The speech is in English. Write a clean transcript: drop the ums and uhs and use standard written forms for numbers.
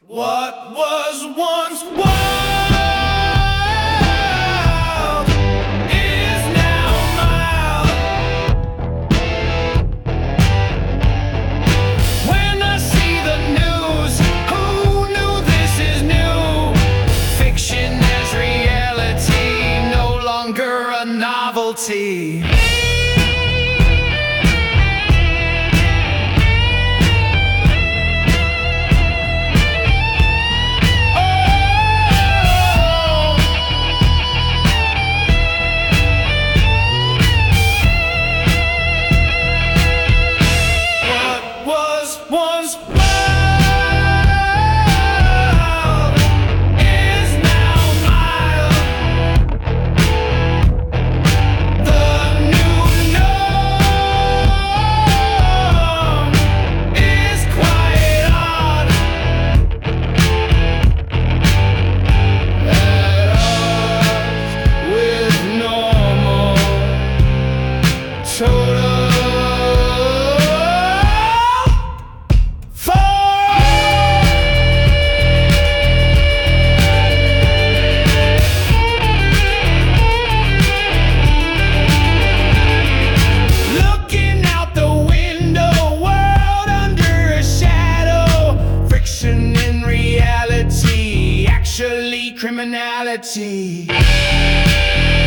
What was once wild is now mild. When I see the news, who knew this is new? Fiction as reality, no longer a novelty. Once wild is now mild. The new norm is quite odd. At odds with normal, total. Criminality.